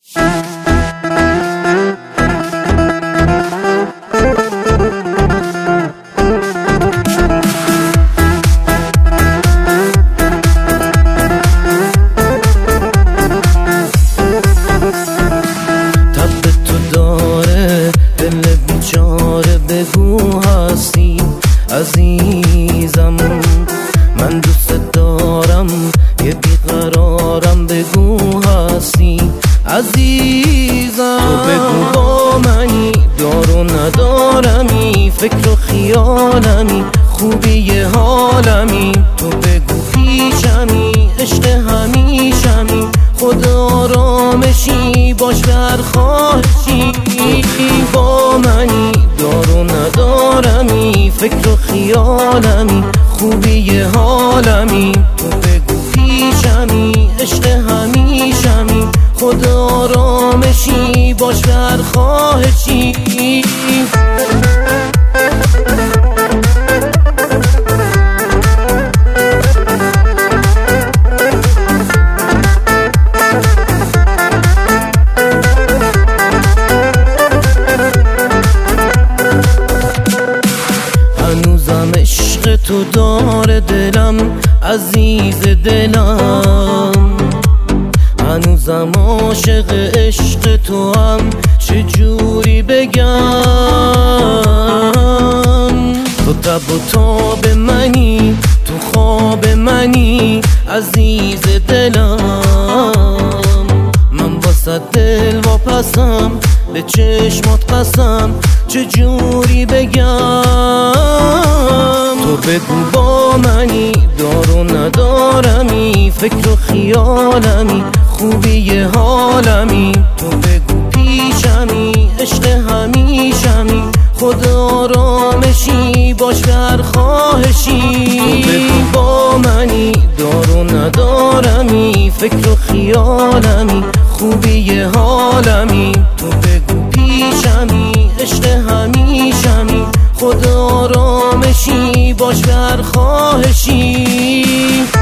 بگو هستی عزیزم، من دوست دارم، یه بیقرارم. بگو هستی عزیزم، تو بگو با منی، دار و ندارمی، فکر و خیالمی، خوبی حالمی. تو بگو پیشمی، عشق همیشمی، خود آرامشی، باش بر خواهشی. با منی، دار و ندارمی، فکر و خیالمی، خوبی حالمی. تو بگو پیشمی، عشق همیشمی، خود آرامشی، باش بر خواهشی. هنوزم عشق تو داره دلم، عزیز دلم، هنوزم عاشق عشق تو هم. چجوری بگم تو تب و تاب منی، تو خواب منی، عزیز دلم. من واسه دل واپسم، به چشمات قسم، چجوری بگم تو بگو با منی، دار و ندارمی، فکر و خیالمی، خوبی حالمی. تو بگو پیشمی، عشق همیشمی، خود آرامشی، باش بر خواهشی. تو بگو با منی، دار و ندارمی، فکر و خیالمی، خوبی حالمی. تو بگو پیشمی، عشق همیشمی، خود آرامشی، باش بر خواهشی.